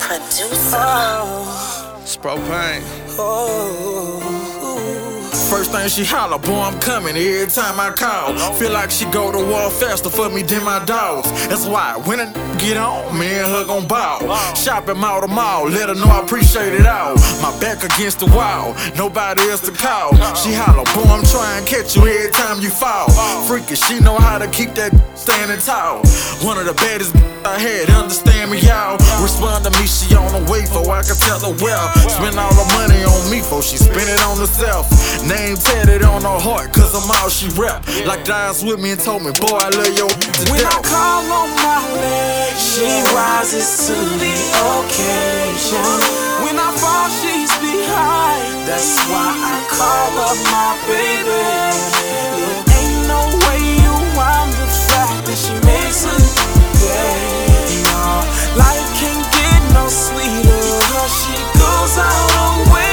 producer. Propane. Oh. First thing she holler, boy, I'm coming every time I call. Feel like she go to war faster for me than my dogs. That's why when I get on, me and her gon' ball. Shopping mall to mall, let her know I appreciate it all. My back against the wall, nobody else to call. She holler, boy, I'm trying to catch you every time you fall. Freaky, she know how to keep that standing tall. One of the baddest I had, understand me, y'all. Respond to me, she on the way for I can tell her well. Spend all the money on me for she spend it on herself. Name tatted on her heart, cause I'm all she rep. Like Dias with me and told me, boy, I love your to When death. I call on my leg, she rises to the occasion. When I fall, she's behind. That's why I call up my baby. Ain't no way you rhyme the fact that she makes a day. No, life can't get no sweeter, cause she goes out her way.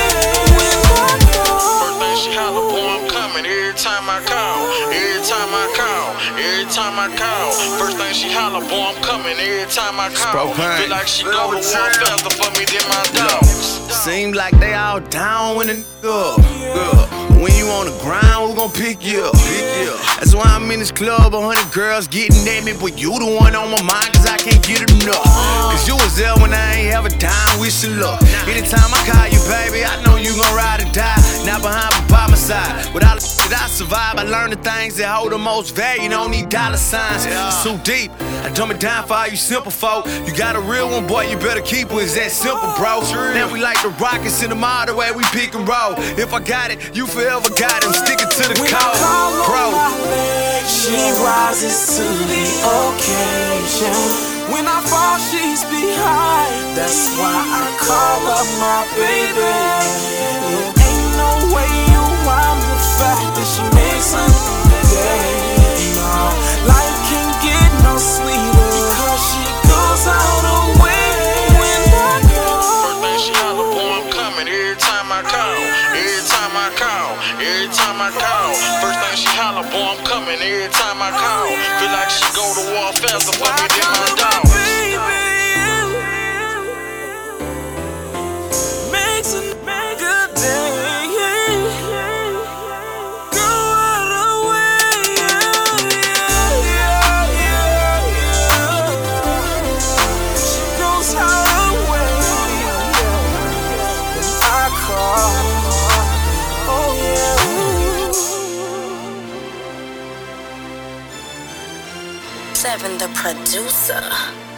She holler, boy, I'm coming every time I call. Every time I call. Every time I call. First thing she holler, boy, I'm coming every time I call. Feel like she go to war faster for me than my dogs. Seem like they all down when a nigga up. When you on the ground, who gon' pick you up? That's why I'm in this club, 100 girls getting at me, but you the one on my mind, cause I can't get enough. Cause you was there when I ain't have a dime, wish you luck. Anytime I call you, baby, I know you gon' ride or die. Not behind, but by my side. With all the shit I survive, I learned the things that hold the most value. Don't need dollar signs, it's too deep. I dumb it down for all you simple folk. You got a real one, boy, you better keep it. It's that simple, bro. Now we like the Rockets in the mall, the way we pick and roll. If I got it, you forever got it. I'm sticking to the code, bro. She rises to the occasion. When I fall, she's behind. That's why I call up my baby. Ain't no way you rhyme the fact that she makes a day. No, life can't get no sweeter, cause she goes out her way. When I go, first thing she holler, boy, I'm coming every time I call. Every time I call. Every time I call. First thing she holler, boy, I'm coming every time I call. Feel like she go to war faster for me than my dogs. Makes a good day. Go out her way. She goes out her way. When I call, oh yeah. Seven, the producer.